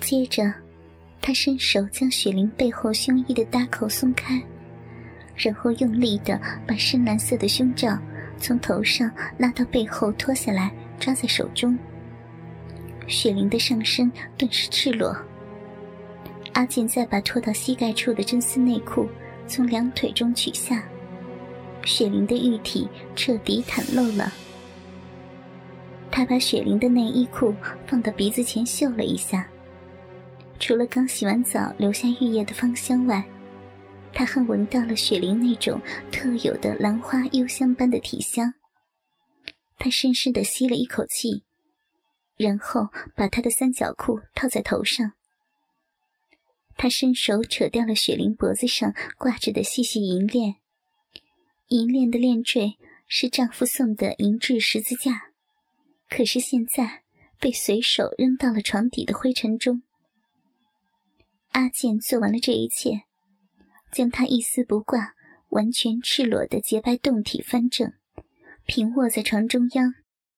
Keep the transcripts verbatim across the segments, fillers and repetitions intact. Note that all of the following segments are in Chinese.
接着他伸手将雪玲背后胸衣的搭扣松开，然后用力地把深蓝色的胸罩从头上拉到背后脱下来，抓在手中。雪玲的上身顿时赤裸。阿健再把拖到膝盖处的真丝内裤从两腿中取下，雪玲的玉体彻底袒露了。他把雪玲的内衣裤放到鼻子前嗅了一下，除了刚洗完澡留下浴液的芳香外，他还闻到了雪玲那种特有的兰花幽香般的体香。他深深地吸了一口气，然后把他的三角裤套在头上。他伸手扯掉了雪玲脖子上挂着的细细银链，银链的链坠是丈夫送的银质十字架，可是现在被随手扔到了床底的灰尘中。阿健做完了这一切，将他一丝不挂完全赤裸的洁白胴体翻正，平卧在床中央。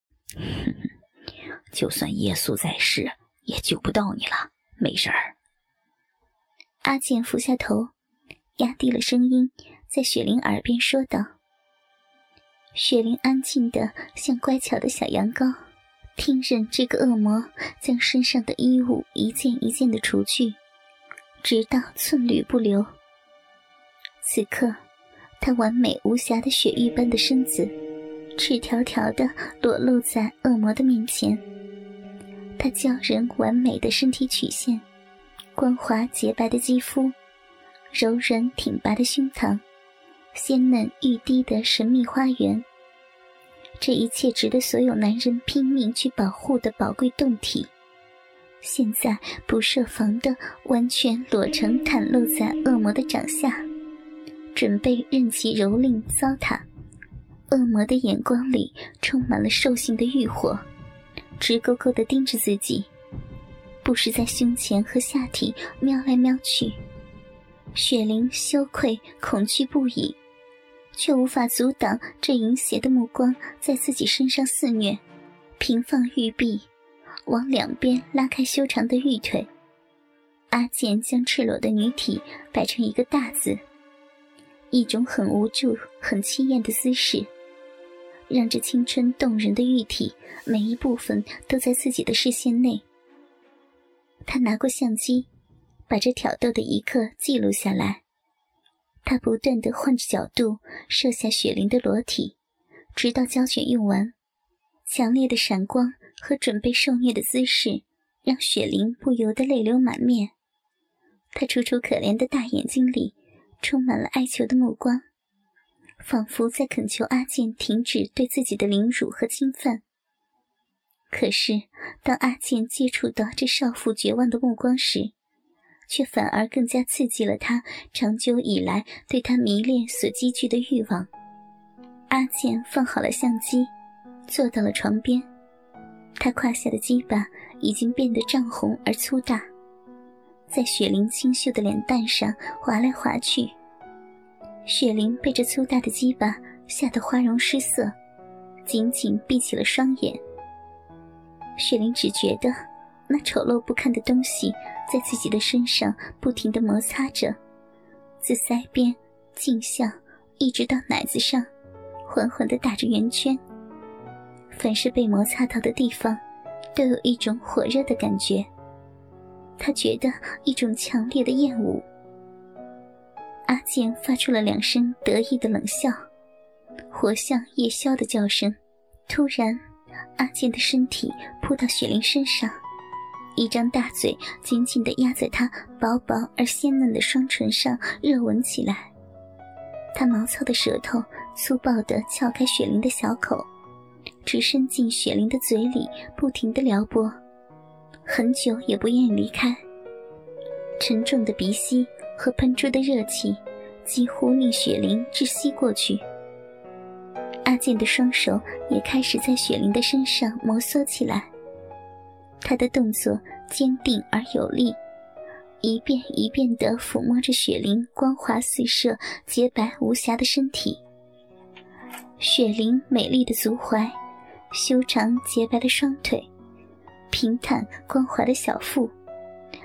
就算耶稣在世也救不到你了，没事儿。 阿健俯下头，压低了声音在雪玲耳边说道。雪玲安静的像乖巧的小羊羔，听任这个恶魔将身上的衣物一件一件的除去，直到寸缕不留。此刻她完美无瑕的雪玉般的身子赤条条地裸露在恶魔的面前，她娇人完美的身体曲线，光滑洁白的肌肤，柔软挺拔的胸膛，鲜嫩欲滴的神秘花园，这一切值得所有男人拼命去保护的宝贵胴体，现在不设防的完全裸成袒露在恶魔的掌下，准备任其蹂躏糟蹋。恶魔的眼光里充满了兽性的欲火，直勾勾地盯着自己，不时在胸前和下体瞄来瞄去。雪玲羞愧恐惧不已，却无法阻挡这淫邪的目光在自己身上肆虐，平放玉臂，往两边拉开修长的玉腿。阿健将赤裸的女体摆成一个大字，一种很无助很凄艳的姿势，让这青春动人的玉体每一部分都在自己的视线内。他拿过相机，把这挑逗的一刻记录下来。他不断地换着角度射下雪玲的裸体，直到胶卷用完。强烈的闪光和准备受虐的姿势让雪玲不由得泪流满面。她楚楚可怜的大眼睛里充满了哀求的目光，仿佛在恳求阿健停止对自己的凌辱和侵犯。可是当阿健接触到这少妇绝望的目光时，却反而更加刺激了他长久以来对他迷恋所积聚的欲望。阿健放好了相机，坐到了床边，他胯下的鸡巴已经变得涨红而粗大，在雪玲清秀的脸蛋上滑来滑去。雪玲被这粗大的鸡巴吓得花容失色，紧紧闭起了双眼。雪玲只觉得那丑陋不堪的东西在自己的身上不停地摩擦着，自腮边、颈项一直到奶子上，缓缓地打着圆圈。凡是被摩擦到的地方都有一种火热的感觉，他觉得一种强烈的厌恶。阿健发出了两声得意的冷笑，活像夜枭的叫声。突然阿健的身体扑到雪玲身上，一张大嘴紧紧地压在她薄薄而鲜嫩的双唇上热吻起来。他毛糙的舌头粗暴地撬开雪玲的小口，直伸进雪玲的嘴里，不停地撩拨，很久也不愿意离开。沉重的鼻息和喷出的热气几乎令雪玲窒息过去。阿健的双手也开始在雪玲的身上摩挲起来，他的动作坚定而有力，一遍一遍地抚摸着雪玲光滑四射、洁白无瑕的身体。雪玲美丽的足踝，修长洁白的双腿，平坦光滑的小腹，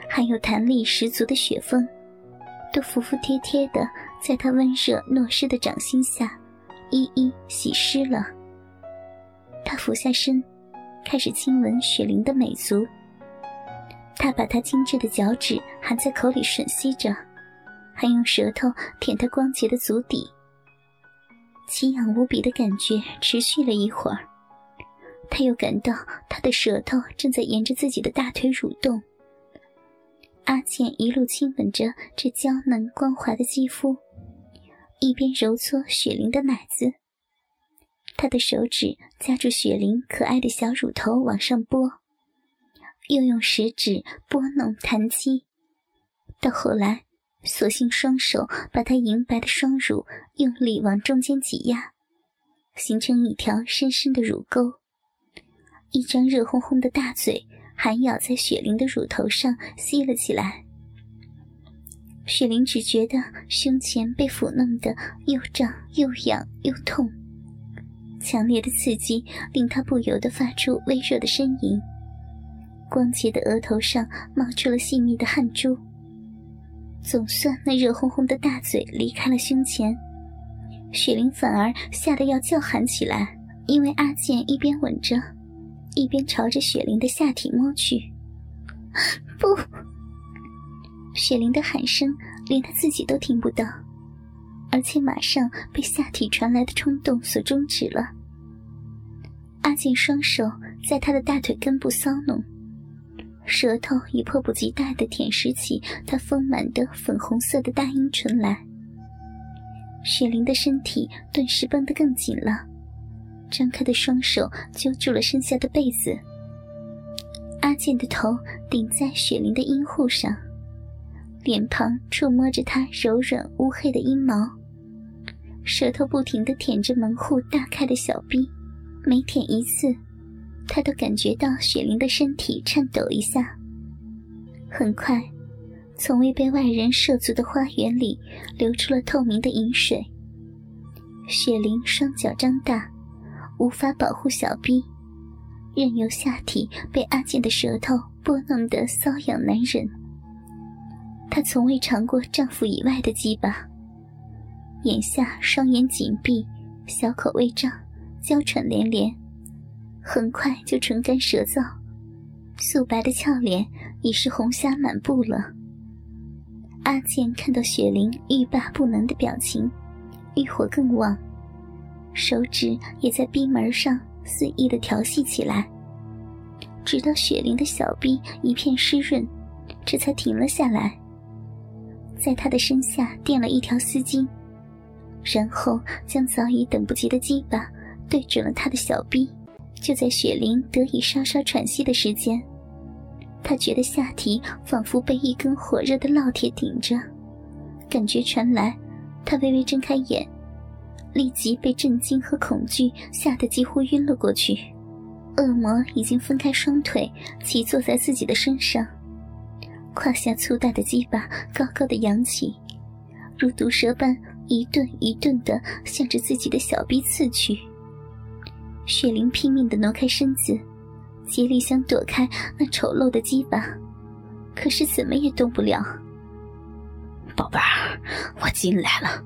还有弹力十足的雪峰，都服服帖帖地在他温热糯湿的掌心下一一洗湿了。他俯下身，开始亲吻雪玲的美足。他把她精致的脚趾含在口里吮吸着，还用舌头舔她光洁的足底。奇痒无比的感觉持续了一会儿，他又感到他的舌头正在沿着自己的大腿蠕动。阿健一路亲吻着这娇嫩光滑的肌肤，一边揉搓雪玲的奶子。他的手指夹住雪玲可爱的小乳头往上拨，又用食指拨弄弹击，到后来索性双手把她银白的双乳用力往中间挤压，形成一条深深的乳沟。一张热烘烘的大嘴含咬在雪玲的乳头上吸了起来。雪玲只觉得胸前被抚弄得又胀又痒又痛，强烈的刺激令她不由得发出微弱的呻吟，光洁的额头上冒出了细密的汗珠。总算那热烘烘的大嘴离开了胸前，雪玲反而吓得要叫喊起来，因为阿健一边吻着，一边朝着雪玲的下体摸去。不！雪玲的喊声连她自己都听不到，而且马上被下体传来的冲动所终止了。阿健双手在她的大腿根部搔弄，舌头已迫不及待地舔舐起她丰满的粉红色的大阴唇来。雪玲的身体顿时绷得更紧了，张开的双手揪住了身下的被子。阿健的头顶在雪玲的阴户上，脸庞触摸着她柔软乌黑的阴毛，舌头不停地舔着门户大开的小臂，每舔一次他都感觉到雪玲的身体颤抖一下。很快，从未被外人涉足的花园里流出了透明的饮水。雪玲双脚张大，无法保护小臂，任由下体被阿健的舌头拨弄得瘙痒难忍。她从未尝过丈夫以外的鸡巴，眼下双眼紧闭，小口微张，娇喘连连，很快就唇干舌燥，素白的俏脸已是红霞满布了。阿健看到雪玲欲罢不能的表情，欲火更旺，手指也在逼门上肆意地调戏起来，直到雪玲的小臂一片湿润，这才停了下来。在她的身下垫了一条丝巾，然后将早已等不及的鸡巴对准了她的小臂。就在雪玲得以稍稍喘息的时间，她觉得下体仿佛被一根火热的烙铁顶着，感觉传来，她微微睁开眼，立即被震惊和恐惧吓得几乎晕了过去。恶魔已经分开双腿，骑坐在自己的身上，胯下粗大的鸡巴高高的扬起，如毒蛇般一顿一顿地向着自己的小臂刺去。雪玲拼命地挪开身子，竭力想躲开那丑陋的鸡巴，可是怎么也动不了。 宝贝儿，我进来了。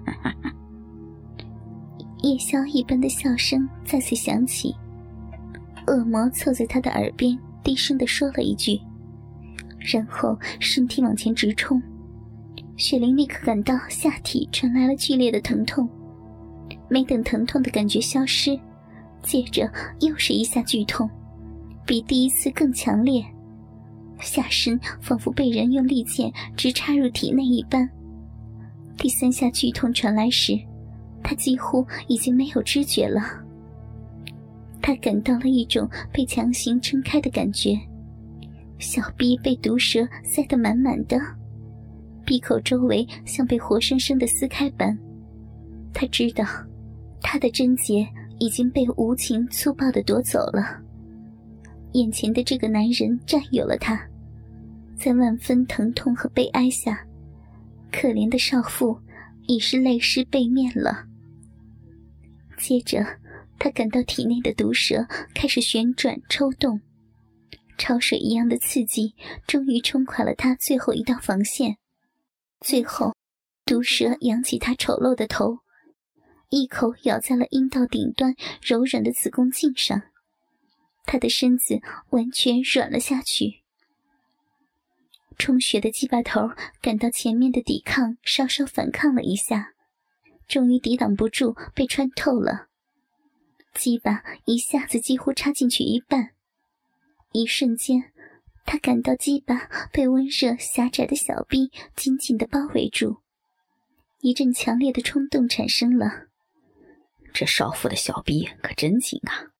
夜宵一般的笑声再次响起，恶魔凑在他的耳边低声地说了一句，然后身体往前直冲。雪玲立刻感到下体传来了剧烈的疼痛，没等疼痛的感觉消失，接着又是一下剧痛，比第一次更强烈，下身仿佛被人用利剑直插入体内一般。第三下剧痛传来时，他几乎已经没有知觉了。他感到了一种被强行撑开的感觉，小臂被毒蛇塞得满满的，闭口周围像被活生生的撕开般。他知道他的贞洁已经被无情粗暴地夺走了，眼前的这个男人占有了他。在万分疼痛和悲哀下，可怜的少妇已是泪湿背面了。接着他感到体内的毒蛇开始旋转抽动， 潮水一样的刺激终于冲垮了他最后一道防线。最后毒蛇扬起他丑陋的头，一口咬在了阴道顶端柔软的子宫颈上，他的身子完全软了下去。充血的鸡巴头感到前面的抵抗稍稍反抗了一下，终于抵挡不住被穿透了。鸡巴一下子几乎插进去一半，一瞬间他感到鸡巴被温热狭窄的小臂紧紧地包围住，一阵强烈的冲动产生了。 这少妇的小臂可真紧啊！